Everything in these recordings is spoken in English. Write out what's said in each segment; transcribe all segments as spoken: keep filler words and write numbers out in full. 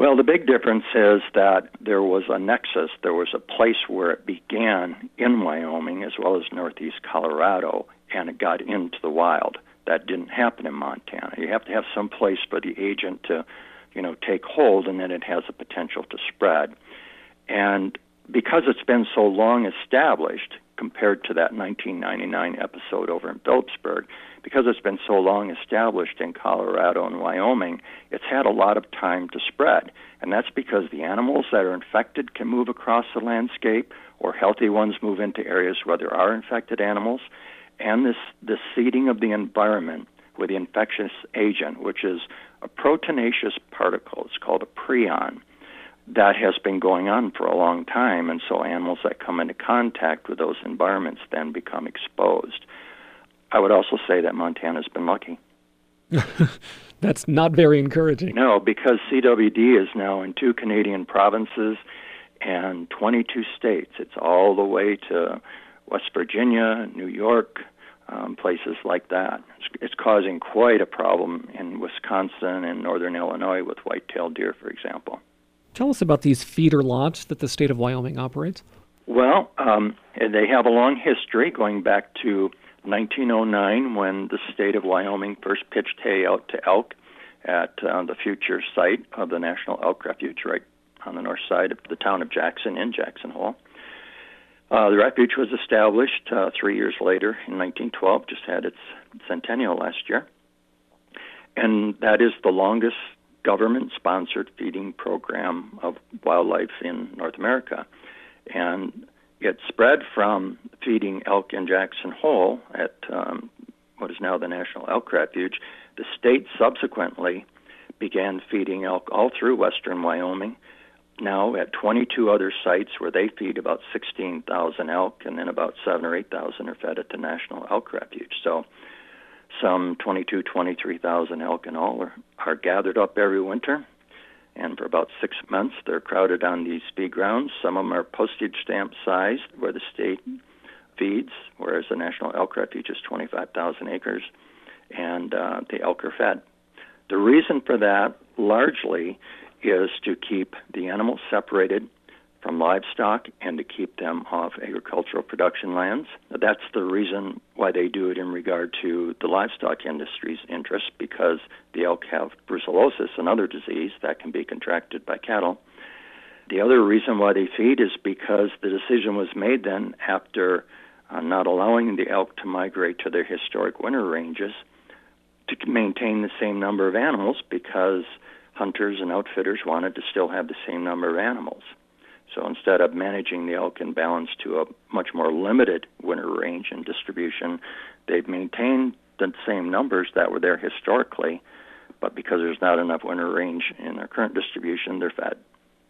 Well, the big difference is that there was a nexus. There was a place where it began in Wyoming as well as northeast Colorado, and it got into the wild. That didn't happen in Montana. You have to have some place for the agent to, you know, take hold, and then it has a potential to spread. And because it's been so long established, compared to that nineteen ninety-nine episode over in Phillipsburg, because it's been so long established in Colorado and Wyoming, it's had a lot of time to spread. And that's because the animals that are infected can move across the landscape, or healthy ones move into areas where there are infected animals. And this, this seeding of the environment with the infectious agent, which is a proteinaceous particle, it's called a prion, that has been going on for a long time, and so animals that come into contact with those environments then become exposed. I would also say that Montana's been lucky. That's not very encouraging. No, because C W D is now in two Canadian provinces and twenty-two states. It's all the way to West Virginia, New York, um, places like that. It's, it's causing quite a problem in Wisconsin and northern Illinois with white-tailed deer, for example. Tell us about these feeder lots that the state of Wyoming operates. Well, um, they have a long history going back to nineteen oh nine when the state of Wyoming first pitched hay out to elk at uh, the future site of the National Elk Refuge right on the north side of the town of Jackson in Jackson Hole. Uh, the refuge was established uh, three years later in nineteen twelve, just had its centennial last year. And that is the longest government-sponsored feeding program of wildlife in North America. And it spread from feeding elk in Jackson Hole at um, what is now the National Elk Refuge. The state subsequently began feeding elk all through western Wyoming, now at twenty-two other sites where they feed about sixteen thousand elk, and then about seven or eight thousand are fed at the National Elk Refuge. So some twenty-two, twenty-three thousand elk in all are, are gathered up every winter, and for about six months they're crowded on these feed grounds. Some of them are postage stamp sized where the state feeds, whereas the National Elk Refuge is twenty-five thousand acres, and uh, the elk are fed. The reason for that largely is to keep the animals separated from livestock and to keep them off agricultural production lands. That's the reason why they do it in regard to the livestock industry's interest, because the elk have brucellosis, another disease that can be contracted by cattle. The other reason why they feed is because the decision was made then after uh, not allowing the elk to migrate to their historic winter ranges to maintain the same number of animals, because hunters and outfitters wanted to still have the same number of animals. So instead of managing the elk in balance to a much more limited winter range and distribution, they've maintained the same numbers that were there historically, but because there's not enough winter range in their current distribution, they're fed.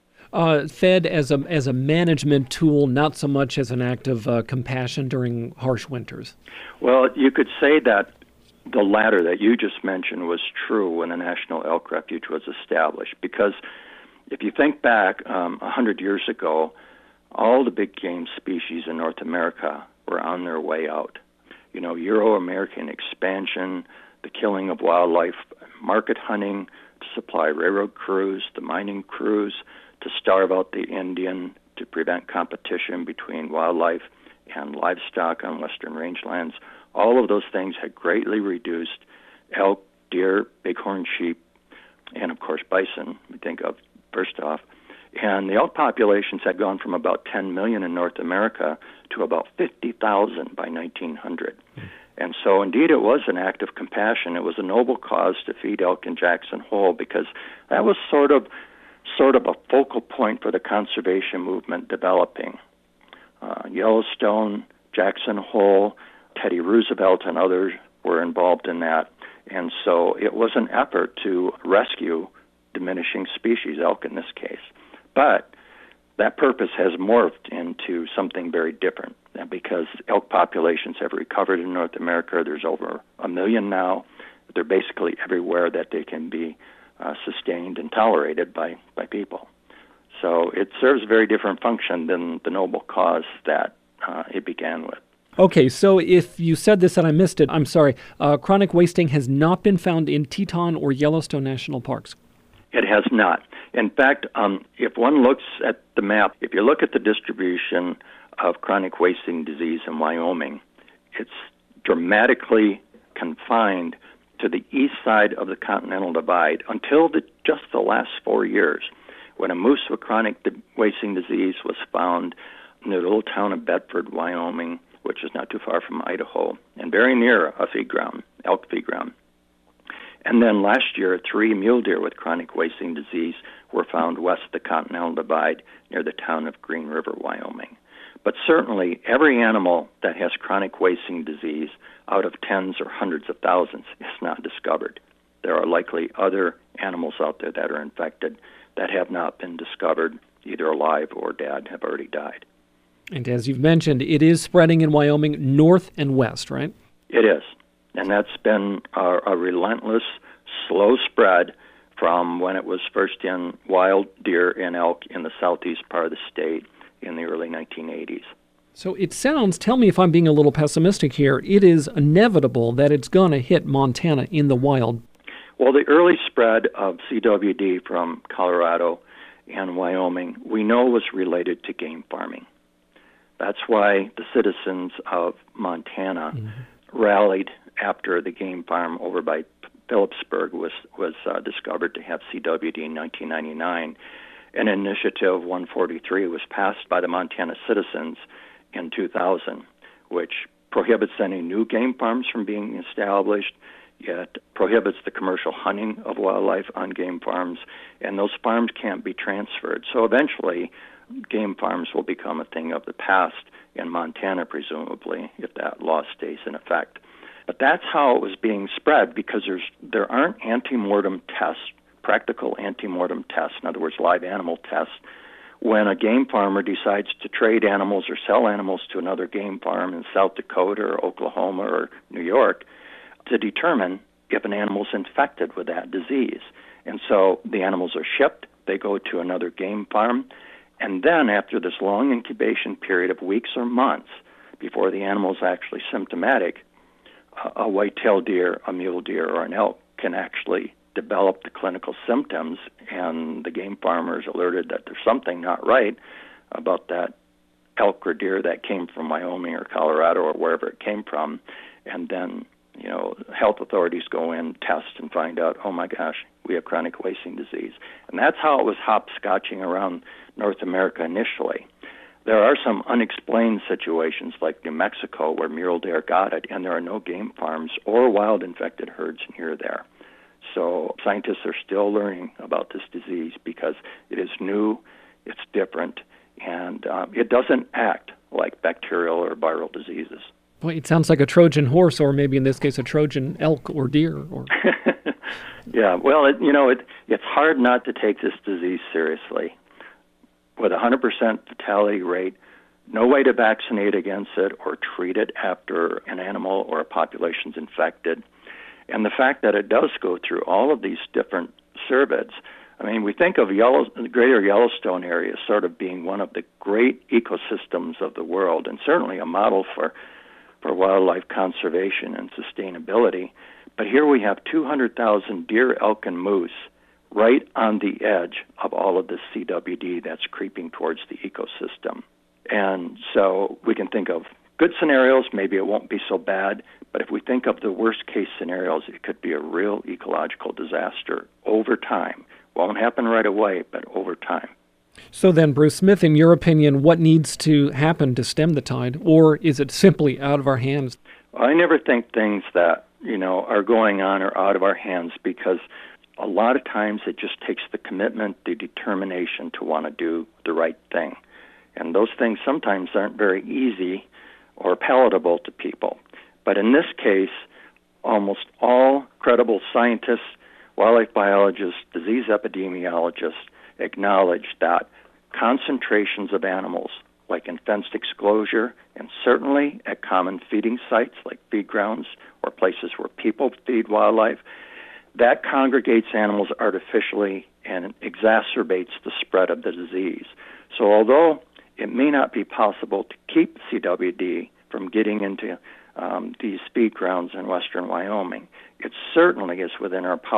Uh, fed as a as a management tool, not so much as an act of uh, compassion during harsh winters. Well, you could say that the latter that you just mentioned was true when the National Elk Refuge was established, because if you think back um, one hundred years ago, all the big game species in North America were on their way out. You know, Euro-American expansion, the killing of wildlife, market hunting to supply railroad crews, the mining crews, to starve out the Indian, to prevent competition between wildlife and livestock on western rangelands. All of those things had greatly reduced elk, deer, bighorn sheep, and of course bison, we think of first off. And the elk populations had gone from about ten million in North America to about fifty thousand by nineteen hundred. Mm. And so indeed it was an act of compassion. It was a noble cause to feed elk in Jackson Hole, because that was sort of sort of a focal point for the conservation movement developing. Uh, Yellowstone, Jackson Hole, Teddy Roosevelt and others were involved in that. And so it was an effort to rescue diminishing species, elk in this case. But that purpose has morphed into something very different, because elk populations have recovered in North America. There's over a million now. They're basically everywhere that they can be uh, sustained and tolerated by, by people. So it serves a very different function than the noble cause that uh, it began with. Okay, so if you said this and I missed it, I'm sorry. Uh, chronic wasting has not been found in Teton or Yellowstone National Parks. It has not. In fact, um, if one looks at the map, if you look at the distribution of chronic wasting disease in Wyoming, it's dramatically confined to the east side of the Continental Divide until the, just the last four years, when a moose with chronic di- wasting disease was found in the little town of Bedford, Wyoming, which is not too far from Idaho, and very near a feed ground, elk feed ground. And then last year, three mule deer with chronic wasting disease were found west of the Continental Divide near the town of Green River, Wyoming. But certainly, every animal that has chronic wasting disease out of tens or hundreds of thousands is not discovered. There are likely other animals out there that are infected that have not been discovered, either alive or dead, have already died. And as you've mentioned, it is spreading in Wyoming north and west, right? It is. And that's been a, a relentless, slow spread from when it was first in wild deer and elk in the southeast part of the state in the early nineteen eighties. So it sounds, tell me if I'm being a little pessimistic here, it is inevitable that it's going to hit Montana in the wild. Well, the early spread of C W D from Colorado and Wyoming, we know was related to game farming. That's why the citizens of Montana mm-hmm. rallied after the game farm over by Phillipsburg was, was uh, discovered to have C W D in nineteen ninety-nine. An initiative one forty-three was passed by the Montana citizens in two thousand, which prohibits any new game farms from being established, yet prohibits the commercial hunting of wildlife on game farms, and those farms can't be transferred. So eventually, game farms will become a thing of the past in Montana, presumably, if that law stays in effect. But that's how it was being spread, because there's there aren't ante-mortem tests, practical ante-mortem tests, in other words, live animal tests, when a game farmer decides to trade animals or sell animals to another game farm in South Dakota or Oklahoma or New York to determine if an animal's infected with that disease. And so the animals are shipped, they go to another game farm, and then after this long incubation period of weeks or months before the animal's actually symptomatic, a white-tailed deer, a mule deer, or an elk can actually develop the clinical symptoms, and the game farmer is alerted that there's something not right about that elk or deer that came from Wyoming or Colorado or wherever it came from, and then, you know, health authorities go in, test, and find out, oh my gosh, we have chronic wasting disease. And that's how it was hopscotching around North America initially. There are some unexplained situations like New Mexico where mule deer got it, and there are no game farms or wild infected herds near there. So scientists are still learning about this disease because it is new, it's different, and um, it doesn't act like bacterial or viral diseases. Boy, it sounds like a Trojan horse, or maybe in this case a Trojan elk or deer. Or yeah, well, it, you know, it, it's hard not to take this disease seriously. With a one hundred percent fatality rate, no way to vaccinate against it or treat it after an animal or a population's infected. And the fact that it does go through all of these different cervids, I mean, we think of Yellow, the greater Yellowstone area sort of being one of the great ecosystems of the world, and certainly a model for, for wildlife conservation and sustainability. But here we have two hundred thousand deer, elk, and moose right on the edge of all of this C W D that's creeping towards the ecosystem. And so we can think of good scenarios, maybe it won't be so bad, but if we think of the worst case scenarios, it could be a real ecological disaster over time. Won't happen right away, but over time. So then, Bruce Smith, in your opinion, what needs to happen to stem the tide, or is it simply out of our hands? I never think things that, you know, are going on are out of our hands, because a lot of times it just takes the commitment, the determination to want to do the right thing. And those things sometimes aren't very easy or palatable to people. But in this case, almost all credible scientists, wildlife biologists, disease epidemiologists acknowledge that concentrations of animals, like in fenced exclosure, and certainly at common feeding sites like feed grounds or places where people feed wildlife, that congregates animals artificially and exacerbates the spread of the disease. So although it may not be possible to keep C W D from getting into um, these feed grounds in western Wyoming, it certainly is within our power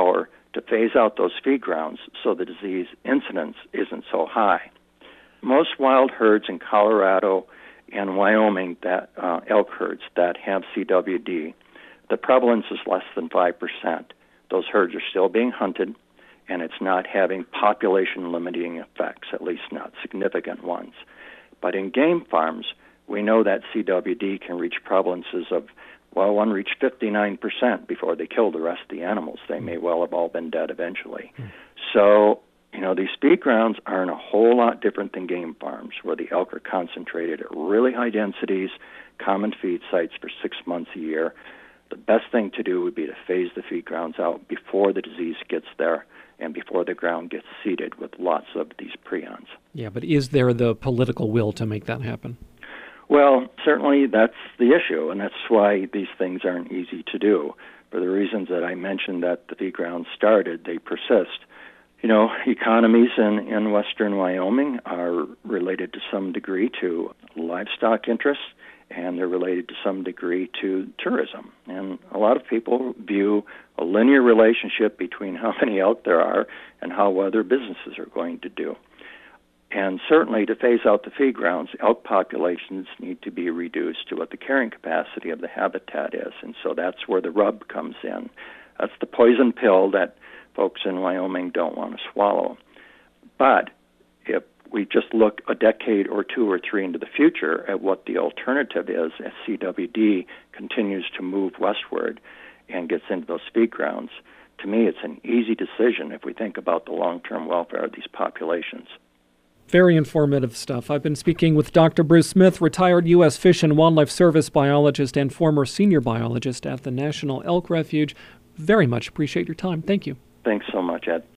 to phase out those feed grounds so the disease incidence isn't so high. Most wild herds in Colorado and Wyoming, that uh, elk herds that have C W D, the prevalence is less than five percent. Those herds are still being hunted, and it's not having population-limiting effects, at least not significant ones. But in game farms, we know that C W D can reach prevalences of, well, one reached fifty-nine percent before they kill the rest of the animals. They may well have all been dead eventually. Mm. So, you know, these feed grounds aren't a whole lot different than game farms, where the elk are concentrated at really high densities, common feed sites for six months a year. The best thing to do would be to phase the feed grounds out before the disease gets there and before the ground gets seeded with lots of these prions. Yeah, but is there the political will to make that happen? Well, certainly that's the issue, and that's why these things aren't easy to do. For the reasons that I mentioned that the feed grounds started, they persist. You know, economies in, in western Wyoming are related to some degree to livestock interests, and they're related to some degree to tourism. And a lot of people view a linear relationship between how many elk there are and how well their businesses are going to do. And certainly to phase out the feed grounds, elk populations need to be reduced to what the carrying capacity of the habitat is. And so that's where the rub comes in. That's the poison pill that folks in Wyoming don't want to swallow. But if we just look a decade or two or three into the future at what the alternative is as C W D continues to move westward and gets into those feed grounds, to me it's an easy decision if we think about the long-term welfare of these populations. Very informative stuff. I've been speaking with Doctor Bruce Smith, retired U S Fish and Wildlife Service biologist and former senior biologist at the National Elk Refuge. Very much appreciate your time. Thank you. Thanks so much, Ed.